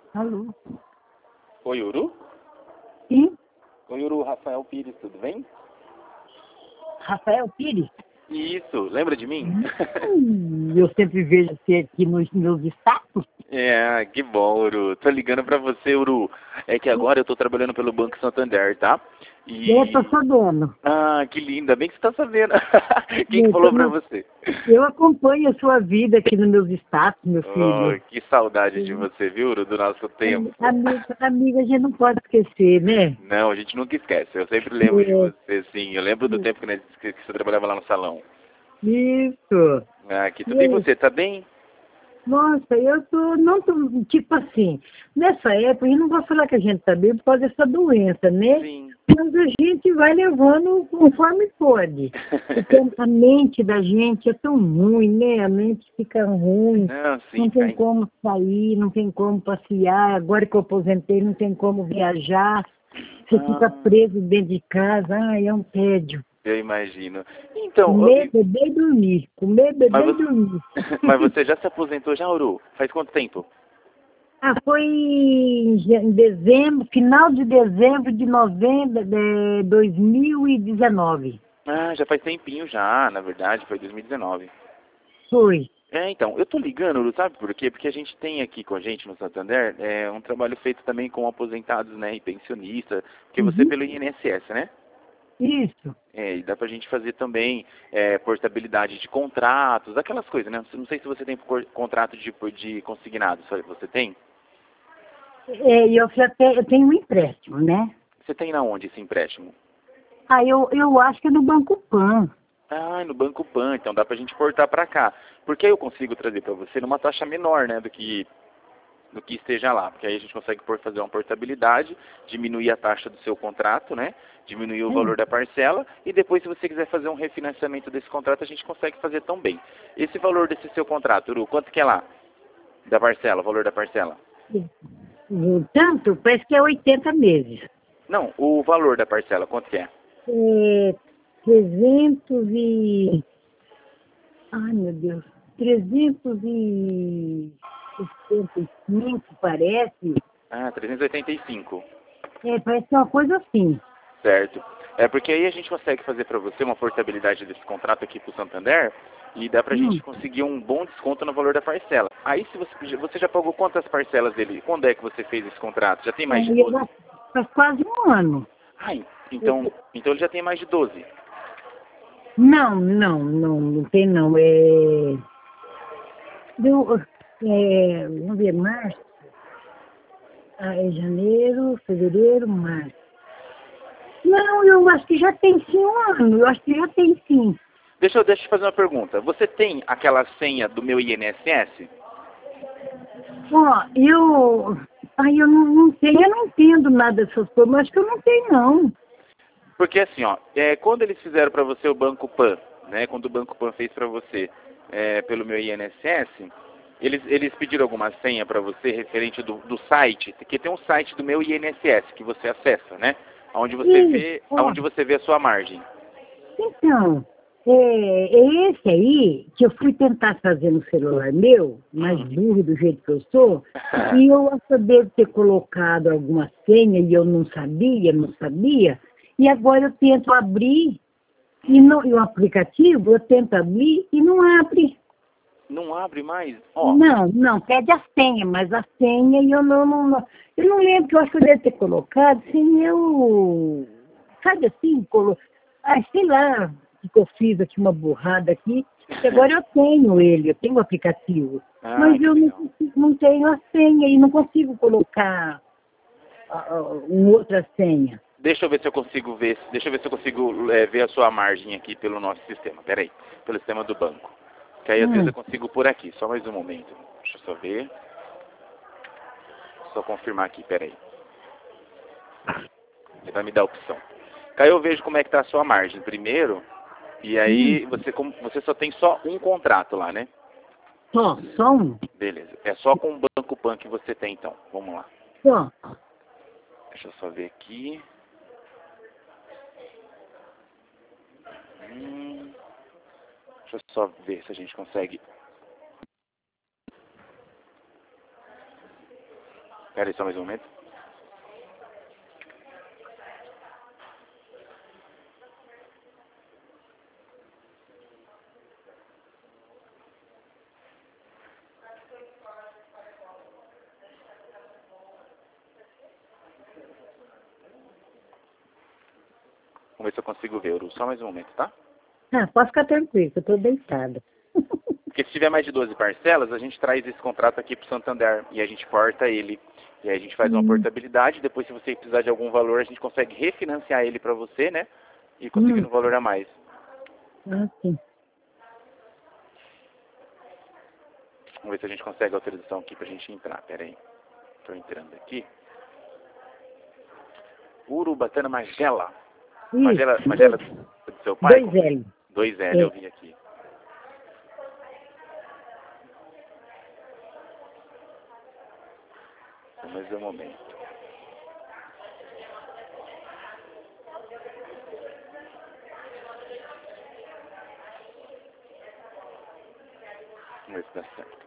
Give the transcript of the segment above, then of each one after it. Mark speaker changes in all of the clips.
Speaker 1: Alô?
Speaker 2: Oi, Uru?
Speaker 1: Sim?
Speaker 2: Oi, Uru, Rafael Pires, tudo bem?
Speaker 1: Rafael Pires?
Speaker 2: Isso, lembra de mim?
Speaker 1: Eu sempre vejo você aqui nos meus status.
Speaker 2: Que bom, Uru. Tô ligando pra você, Uru. É que agora eu tô trabalhando pelo Banco Santander, tá?
Speaker 1: Eu tô
Speaker 2: E...
Speaker 1: sabendo.
Speaker 2: Ah, que linda, bem que você tá sabendo. Quem que
Speaker 1: Eu, tô
Speaker 2: falou pra
Speaker 1: no-
Speaker 2: você?
Speaker 1: eu acompanho a sua vida aqui nos meus status, meu
Speaker 2: Oh,
Speaker 1: filho.
Speaker 2: que saudade de você, viu, Uru, do nosso tempo.
Speaker 1: Amiga, a gente não pode esquecer, né?
Speaker 2: Não, a gente nunca esquece. Eu sempre lembro de você, sim. Eu lembro do tempo que você trabalhava lá no salão.
Speaker 1: Isso.
Speaker 2: Ah, que tudo. E
Speaker 1: E,
Speaker 2: você, tá bem?
Speaker 1: nossa, eu tô, não tô, tipo assim, nessa época, eu não vou falar que a gente tá bem por causa dessa doença, né?
Speaker 2: Sim.
Speaker 1: Mas a gente vai levando conforme pode. Porque a mente da gente é tão ruim, né? A mente fica ruim,
Speaker 2: Não, sim,
Speaker 1: não tem como sair, não tem como passear. Agora que eu aposentei, não tem como viajar. Você fica
Speaker 2: Ah,
Speaker 1: preso dentro de casa, ai, é um tédio.
Speaker 2: eu imagino. Então,
Speaker 1: Comer, beber e dormir. Comer,
Speaker 2: mas
Speaker 1: beber e
Speaker 2: você,
Speaker 1: dormir.
Speaker 2: mas você já se aposentou já, Uru? Faz quanto tempo?
Speaker 1: Ah, foi em dezembro, final de dezembro de novembro de 2019.
Speaker 2: Ah, já faz tempinho já, na verdade, foi 2019.
Speaker 1: Foi.
Speaker 2: Então, eu tô ligando, Uru, sabe por quê? Porque a gente tem aqui com a gente no Santander um trabalho feito também com aposentados, né, e pensionistas, porque você
Speaker 1: Uhum.
Speaker 2: pelo INSS, né?
Speaker 1: Isso.
Speaker 2: E dá pra gente fazer também portabilidade de contratos, aquelas coisas, né? Não sei se você tem contrato de consignado, você tem?
Speaker 1: É, eu tenho um empréstimo, né?
Speaker 2: Você tem na onde esse empréstimo?
Speaker 1: Ah, eu acho que é no Banco Pan.
Speaker 2: Ah, no Banco Pan, então dá pra gente portar pra cá. Porque aí eu consigo trazer pra você numa taxa menor, né, do que esteja lá. Porque aí a gente consegue fazer uma portabilidade, diminuir a taxa do seu contrato, né, diminuir o
Speaker 1: É.
Speaker 2: valor da parcela, e depois se você quiser fazer um refinanciamento desse contrato, a gente consegue fazer também. Esse valor desse seu contrato, Uru, quanto que é lá? Da parcela, o valor da parcela?
Speaker 1: Tanto, parece que é 80 meses.
Speaker 2: Não, o valor da parcela, quanto que é?
Speaker 1: É 300 e... Ai, meu Deus. 365, parece.
Speaker 2: Ah, 385.
Speaker 1: É, parece que é uma coisa assim.
Speaker 2: Certo. É porque aí a gente consegue fazer para você uma portabilidade desse contrato aqui para o Santander e dá para a
Speaker 1: Hum.
Speaker 2: gente conseguir um bom desconto no valor da parcela. Aí se você já pagou quantas parcelas dele? Quando é que você fez esse contrato? Já tem mais de
Speaker 1: Aí
Speaker 2: 12?
Speaker 1: faz quase um ano.
Speaker 2: Ah, então ele já tem mais de 12.
Speaker 1: Não tem não. Vamos ver, março, é janeiro, fevereiro, março. Não, eu acho que já tem sim um ano, eu acho que já tem sim.
Speaker 2: Deixa eu te fazer uma pergunta. Você tem aquela senha do meu INSS?
Speaker 1: Ó, eu não sei, eu não entendo nada dessas coisas, mas acho que eu não tenho não.
Speaker 2: Porque assim, ó, quando eles fizeram para você o Banco Pan, né, quando o Banco Pan fez para você pelo meu INSS, eles pediram alguma senha para você referente do site, porque tem um site do meu INSS que você acessa, né,
Speaker 1: E, ó,
Speaker 2: onde você vê a sua margem.
Speaker 1: então, é esse aí que eu fui tentar fazer no celular meu, mais
Speaker 2: Hum.
Speaker 1: burro do jeito que eu sou, e eu acabei de ter colocado alguma senha e eu não sabia, e agora eu tento abrir, e o aplicativo eu tento abrir e não abre.
Speaker 2: Não abre mais? Ó,
Speaker 1: Não, pede a senha, mas a senha eu não lembro, que eu acho que eu devo ter colocado, sem eu, sabe assim, sei lá, que eu fiz aqui uma burrada aqui, que agora eu tenho ele, eu tenho o aplicativo,
Speaker 2: ah,
Speaker 1: mas
Speaker 2: que
Speaker 1: eu
Speaker 2: legal.
Speaker 1: não tenho a senha e não consigo colocar uma outra senha.
Speaker 2: Deixa eu ver se eu consigo ver, deixa eu ver se eu consigo ver a sua margem aqui pelo nosso sistema. Pera aí, pelo sistema do banco. Que aí às vezes
Speaker 1: Hum,
Speaker 2: eu consigo por aqui. Só mais um momento. Deixa eu só ver. Só confirmar aqui, pera aí. Ele vai me dar a opção. Que aí eu vejo como é que tá a sua margem primeiro. E
Speaker 1: hum,
Speaker 2: aí você só tem só um contrato lá, né?
Speaker 1: só um,
Speaker 2: Beleza. É só com o Banco Pan que você tem então. Vamos lá.
Speaker 1: só.
Speaker 2: Deixa eu só ver aqui. Hum, deixa eu só ver se a gente consegue. Espera aí só mais um momento. Vamos ver se eu consigo ver, Uru. Só mais um momento, tá?
Speaker 1: Ah, pode ficar tranquilo, que eu tô deitada.
Speaker 2: Porque se tiver mais de 12 parcelas, a gente traz esse contrato aqui pro Santander e a gente porta ele. E aí a gente faz uma portabilidade, depois se você precisar de algum valor, a gente consegue refinanciar ele para você, né? E conseguir um valor a mais.
Speaker 1: Ah, sim.
Speaker 2: Vamos ver se a gente consegue a autorização aqui pra gente entrar. Pera aí. Tô entrando aqui. Urubatana Magela. Magela do seu pai?
Speaker 1: 2L.
Speaker 2: 2L, eu vi aqui. Mas é o momento. Vamos ver se dá certo.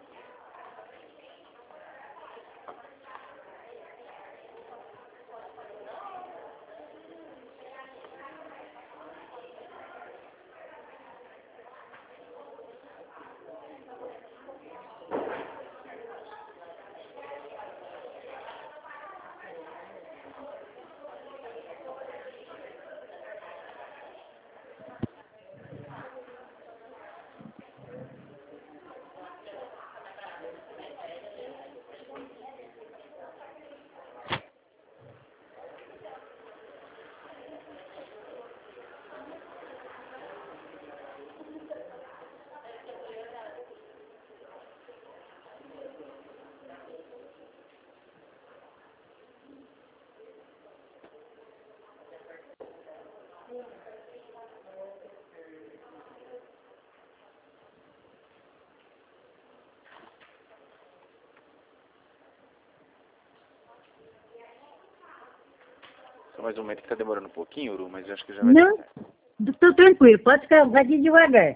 Speaker 2: Só mais um momento que tá demorando um pouquinho, Uru, mas eu acho que já vai dar
Speaker 1: Não,
Speaker 2: certo.
Speaker 1: tô tranquilo, pode ficar, vai de devagar.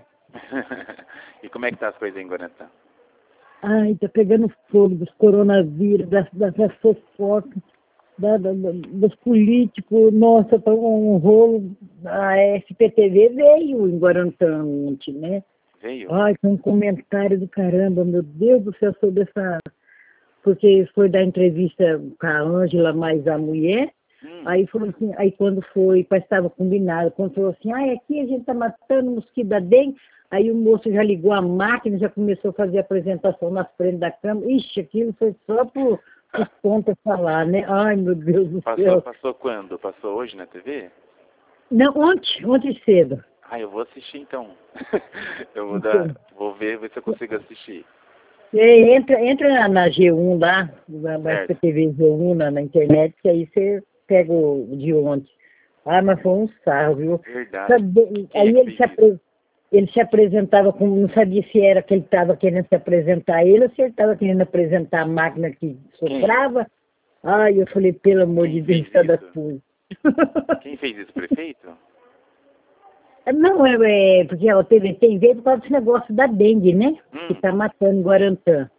Speaker 2: E como é que tá as coisas aí em Guarantã?
Speaker 1: Ai, tá pegando fogo dos coronavírus, das fofocas, dos políticos. Nossa, tá um rolo. A SPTV veio em Guarantã ontem, né?
Speaker 2: Veio?
Speaker 1: Ai, tem um comentário do caramba, meu Deus do céu, sobre essa... Porque foi dar entrevista com a Ângela, mais a mulher. Aí falou assim, aí quando foi, parece que estava combinado, quando falou assim, ai, aqui a gente tá matando mosquito da dengue, aí o moço já ligou a máquina, já começou a fazer a apresentação na frente da câmera. Ixi, aquilo foi só por os pontos falar, né? Ai, meu Deus do céu.
Speaker 2: Passou quando? Passou hoje na TV?
Speaker 1: Não, ontem cedo.
Speaker 2: Ah, eu vou assistir então. Eu vou
Speaker 1: Então,
Speaker 2: vou ver se eu consigo assistir.
Speaker 1: entra na G1 lá, na
Speaker 2: Certo.
Speaker 1: SPTV G1 na internet, que aí você pega o de ontem. Ah, mas foi um sarro, viu?
Speaker 2: Verdade.
Speaker 1: Sabe,
Speaker 2: Quem é
Speaker 1: aí
Speaker 2: que
Speaker 1: ele se apresentava como, não sabia se era que ele estava querendo se apresentar ele ou se ele estava querendo apresentar a máquina que soprava. Ai, eu falei, pelo amor de Deus,
Speaker 2: fez
Speaker 1: cada
Speaker 2: isso?
Speaker 1: coisa.
Speaker 2: Quem fez isso, prefeito?
Speaker 1: Não, porque a TVT veio por causa desse negócio da dengue, né? Que está matando Guarantã.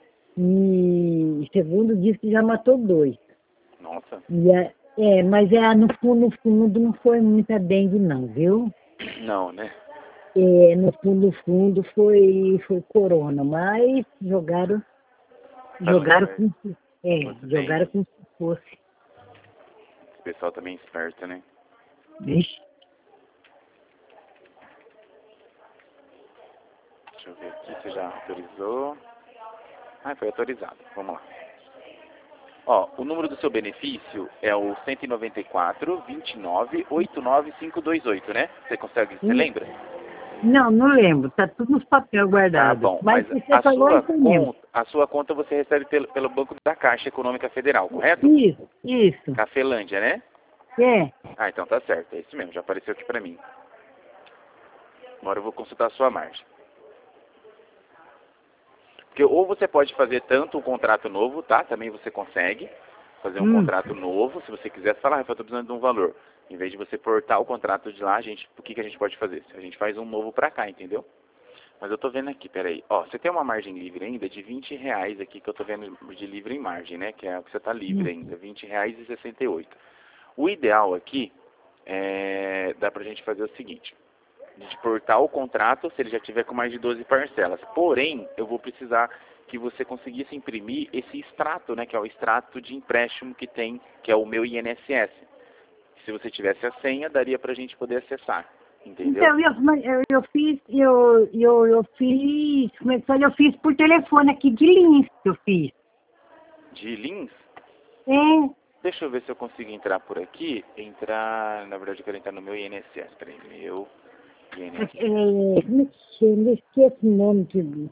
Speaker 1: E segundo diz que já matou 2.
Speaker 2: Nossa.
Speaker 1: Mas no fundo não foi muita dengue não, viu?
Speaker 2: Não, né?
Speaker 1: No fundo foi corona, mas jogaram como jogaram como se fosse.
Speaker 2: O pessoal também é esperto, né?
Speaker 1: Vixe.
Speaker 2: Deixa eu ver aqui, você já autorizou. Ah, foi autorizado. Vamos lá. Ó, o número do seu benefício é o 194-29-89528, né? Você lembra?
Speaker 1: Não lembro. Tá tudo nos papéis guardados.
Speaker 2: Tá bom,
Speaker 1: Mas
Speaker 2: mas
Speaker 1: se você falou, é isso mesmo.
Speaker 2: a sua conta você recebe pelo Banco da Caixa Econômica Federal, correto?
Speaker 1: Isso.
Speaker 2: Cafelândia, né? Ah, então tá certo. É isso mesmo, já apareceu aqui pra mim. Agora eu vou consultar a sua margem. Porque ou você pode fazer tanto um contrato novo, tá? Também você consegue fazer um contrato novo. Se você quiser, você fala, Rafael, eu tô precisando de um valor. Em vez de você portar o contrato de lá, o que a gente pode fazer? A gente faz um novo pra cá, entendeu? Mas eu tô vendo aqui, peraí. Ó, você tem uma margem livre ainda de R$ 20 aqui, que eu tô vendo de livre em margem, né? Que é o que você tá livre ainda, R$ 20,68. O ideal aqui, dá pra gente fazer o seguinte. De portar o contrato, se ele já tiver com mais de 12 parcelas. Porém, eu vou precisar que você conseguisse imprimir esse extrato, né? Que é o extrato de empréstimo que tem, que é o meu INSS. Se você tivesse a senha, daria pra gente poder acessar. Entendeu?
Speaker 1: Então, eu fiz, como é que fala? Eu fiz por telefone aqui de Lins, que eu fiz.
Speaker 2: De Lins?
Speaker 1: É,
Speaker 2: Deixa eu ver se eu consigo entrar por aqui. Na verdade eu quero entrar no meu INSS. Peraí, meu INSS.
Speaker 1: como é que chama? Eu esqueci o nome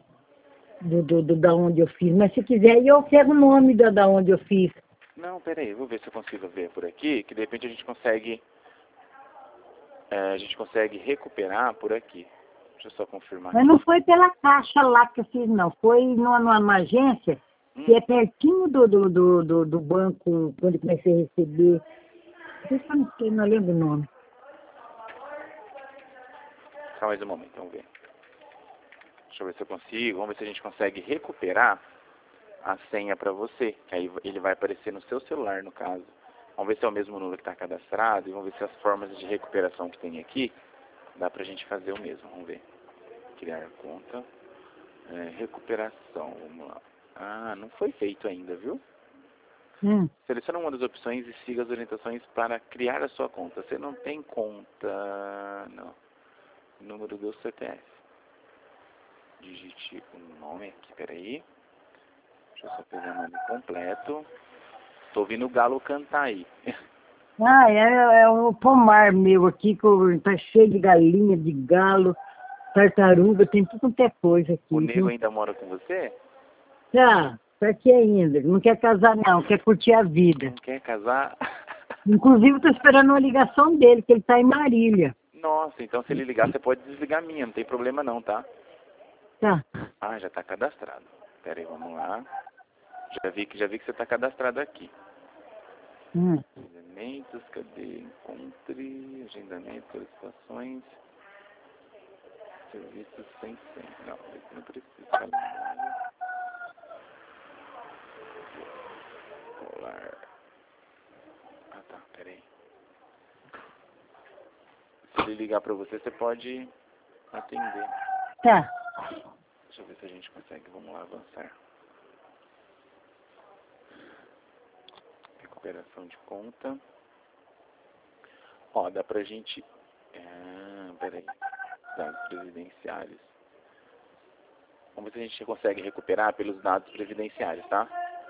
Speaker 1: da onde eu fiz, mas se quiser eu pego o nome da onde eu fiz.
Speaker 2: Não, peraí, vou ver se eu consigo ver por aqui, que de repente a gente consegue recuperar por aqui. Deixa eu só confirmar
Speaker 1: Mas
Speaker 2: aqui.
Speaker 1: não foi pela caixa lá que eu fiz, não. Foi numa agência que é pertinho do banco, quando eu comecei a receber. Deixa eu não sei, não lembro o nome.
Speaker 2: Só mais um momento, vamos ver. Deixa eu ver se eu consigo. Vamos ver se a gente consegue recuperar a senha para você. Que aí ele vai aparecer no seu celular, no caso. Vamos ver se é o mesmo número que está cadastrado e vamos ver se as formas de recuperação que tem aqui dá pra gente fazer o mesmo. Vamos ver. Criar conta. Recuperação. Vamos lá. Ah, não foi feito ainda, viu? Selecione uma das opções e siga as orientações para criar a sua conta. Você não tem conta... Não. Número do CPF. Digite o nome aqui, peraí. Deixa eu só pegar o nome completo. Tô ouvindo o galo cantar aí.
Speaker 1: Ah, é o pomar meu aqui, que tá cheio de galinha, de galo, tartaruga, tem tudo quanto é coisa aqui.
Speaker 2: O nego ainda mora com você?
Speaker 1: Tá aqui ainda. Não quer casar não, quer curtir a vida.
Speaker 2: Não quer casar?
Speaker 1: Inclusive, tô esperando uma ligação dele, que ele tá em Marília.
Speaker 2: Nossa, então se ele ligar, você pode desligar a minha, não tem problema não, tá?
Speaker 1: Tá.
Speaker 2: Ah, já tá cadastrado. Pera aí, vamos lá. Já vi que você tá cadastrado aqui. Agendamentos, cadê? Encontre, agendamento, solicitações, serviços sem senha. Não, esse não precisa. Calendário. Colar. Ah, tá, peraí. Se ele ligar pra você, você pode atender.
Speaker 1: Tá.
Speaker 2: Deixa eu ver se a gente consegue. Vamos lá, avançar. Recuperação de conta. Ó, dá pra gente... peraí. Dados previdenciários. Vamos ver se a gente consegue recuperar pelos dados previdenciários, tá?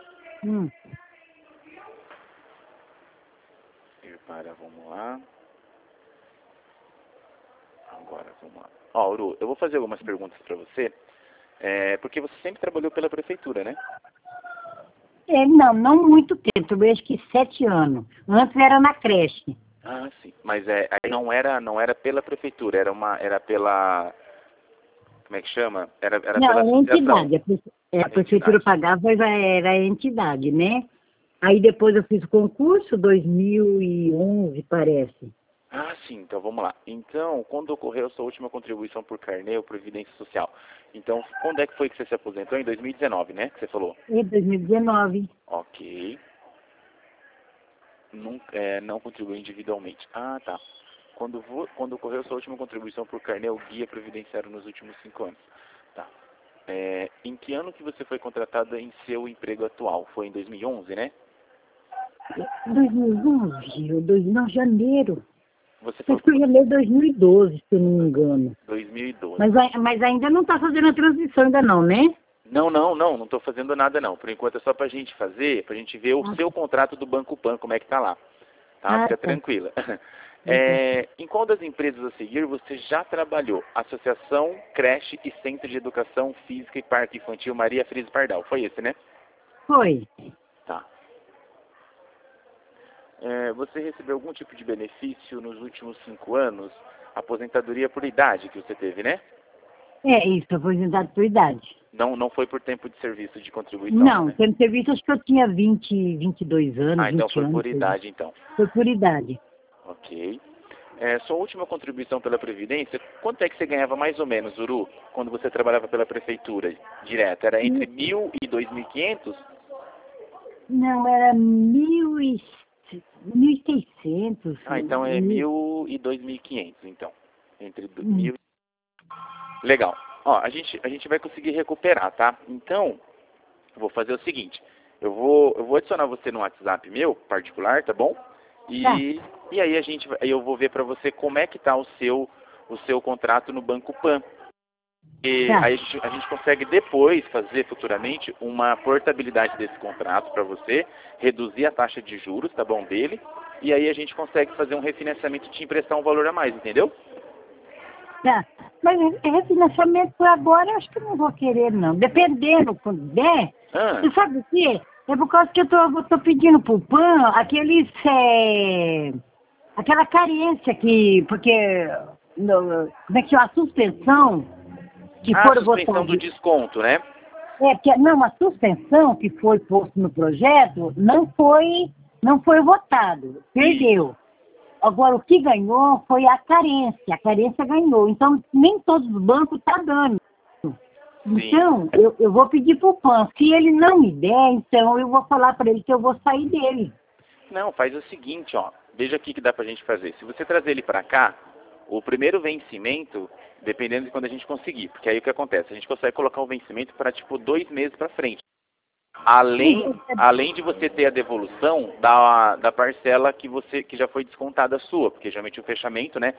Speaker 2: Ir para, vamos lá. Agora, vamos lá. Ó, Uru, eu vou fazer algumas perguntas pra você. Porque você sempre trabalhou pela prefeitura, né?
Speaker 1: Não muito tempo, eu acho que 7 anos. Antes era na creche.
Speaker 2: Ah, sim. Mas aí não era pela prefeitura, era pela... Como é que chama? Era
Speaker 1: Não,
Speaker 2: pela
Speaker 1: era
Speaker 2: associação.
Speaker 1: entidade. A prefeitura pagava, mas era a entidade, né? Aí depois eu fiz o concurso, 2011, parece.
Speaker 2: Ah, sim. Então, vamos lá. Então, quando ocorreu a sua última contribuição por carnê ou Previdência Social? Então, quando é que foi que você se aposentou? Em 2019, né? Que você falou.
Speaker 1: Em 2019.
Speaker 2: Ok. Não contribuiu individualmente. Ah, tá. Quando ocorreu sua última contribuição por carnê ou guia previdenciário nos últimos 5 anos? Tá. Em que ano que você foi contratada em seu emprego atual? Foi em 2011, né?
Speaker 1: 2011, não, janeiro.
Speaker 2: Você
Speaker 1: Acho
Speaker 2: falou
Speaker 1: que eu janeiro de 2012, se eu não me engano.
Speaker 2: 2012.
Speaker 1: Mas ainda não está fazendo a transição ainda não, né?
Speaker 2: Não estou fazendo nada não. Por enquanto é só pra gente ver o seu contrato do Banco Pan, como é que tá lá. Tá? Fica tranquila. Em qual das empresas a seguir você já trabalhou? Associação, creche e Centro de Educação Física e Parque Infantil Maria Fris Pardal. Foi esse, né?
Speaker 1: Foi.
Speaker 2: Tá. Você recebeu algum tipo de benefício nos últimos 5 anos? Aposentadoria por idade que você teve, né?
Speaker 1: Isso, aposentado por idade.
Speaker 2: Não foi por tempo de serviço de contribuição,
Speaker 1: Não,
Speaker 2: né?
Speaker 1: tempo de serviço acho que eu tinha 22 anos, 20
Speaker 2: então
Speaker 1: anos.
Speaker 2: foi por idade, então.
Speaker 1: Foi por idade.
Speaker 2: Ok. sua última contribuição pela Previdência, quanto é que você ganhava mais ou menos, Uru, quando você trabalhava pela Prefeitura direto? Era entre 1.000 e 2.500?
Speaker 1: Não, era 1.600.
Speaker 2: Ah, então é 1.000 e 2.500, então. Entre 1.000 e... Legal. Ó, a gente vai conseguir recuperar, tá? Então, eu vou fazer o seguinte. Eu vou adicionar você no WhatsApp meu, particular, tá bom? E aí eu vou ver para você como é que tá o seu contrato no Banco Pan. E aí a gente consegue depois fazer futuramente uma portabilidade desse contrato para você, reduzir a taxa de juros, tá bom, dele, e aí a gente consegue fazer um refinanciamento e te emprestar um valor a mais, entendeu?
Speaker 1: Tá. Mas refinanciamento por agora eu acho que eu não vou querer, não. Dependendo, quando der, você sabe o quê? É por causa que eu tô pedindo pro PAN aquela carência porque, como é que chama? A suspensão que
Speaker 2: a
Speaker 1: foram
Speaker 2: suspensão
Speaker 1: votadas.
Speaker 2: do desconto, né?
Speaker 1: Porque, não, a suspensão que foi posta no projeto não foi votado, perdeu. Agora, o que ganhou foi a carência ganhou. Então, nem todos os bancos estão dando. Então, eu vou pedir para o PAN. Se ele não me der, então eu vou falar para ele que eu vou sair dele.
Speaker 2: Não, faz o seguinte, ó. Veja aqui que dá pra gente fazer. Se você trazer ele para cá, o primeiro vencimento, dependendo de quando a gente conseguir, porque aí o que acontece? A gente consegue colocar o vencimento para, tipo, 2 meses para frente. Além de você ter a devolução da parcela que já foi descontada sua, porque geralmente o fechamento, né,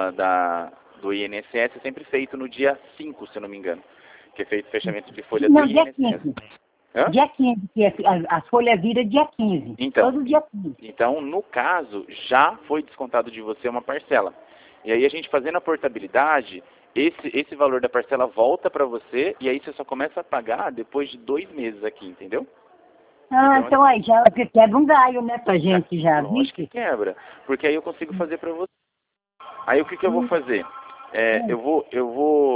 Speaker 2: do INSS é sempre feito no dia 5, se eu não me engano, que é feito o fechamento de folha do INSS.
Speaker 1: Dia 15. Dia 15, que a folha vira dia 15.
Speaker 2: Então,
Speaker 1: todo dia 15.
Speaker 2: Então, no caso, já foi descontado de você uma parcela. E aí a gente fazendo a portabilidade, esse valor da parcela volta para você e aí você só começa a pagar depois de 2 meses aqui, entendeu?
Speaker 1: Então aí já quebra um galho, né, pra gente já.
Speaker 2: Lógico que quebra, porque aí eu consigo fazer para você. Aí o que eu vou fazer? Eu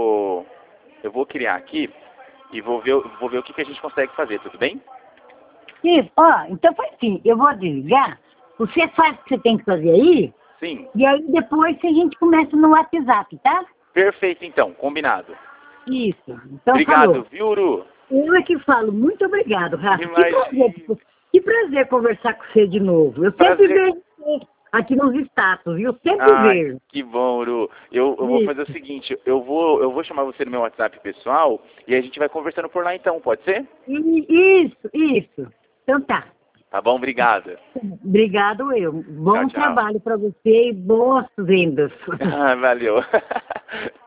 Speaker 2: vou criar aqui e vou ver o que a gente consegue fazer, tudo bem?
Speaker 1: Isso, então foi assim, eu vou desligar, você faz o que você tem que fazer aí,
Speaker 2: sim.
Speaker 1: E aí depois a gente começa no WhatsApp, tá?
Speaker 2: Perfeito, então, combinado.
Speaker 1: Isso. Então,
Speaker 2: obrigado,
Speaker 1: falou.
Speaker 2: viu, Uru?
Speaker 1: Eu é que falo, muito obrigado, Rafa.
Speaker 2: Imagina.
Speaker 1: Que prazer conversar com você de novo. Eu sempre vejo você aqui nos status, viu? Sempre vejo.
Speaker 2: Que bom, Uru. Eu vou fazer o seguinte, eu vou chamar você no meu WhatsApp pessoal e a gente vai conversando por lá então, pode ser?
Speaker 1: Isso. Então tá.
Speaker 2: Tá bom, obrigado.
Speaker 1: Obrigado eu. Bom
Speaker 2: tchau.
Speaker 1: trabalho para você e boas vendas.
Speaker 2: Valeu.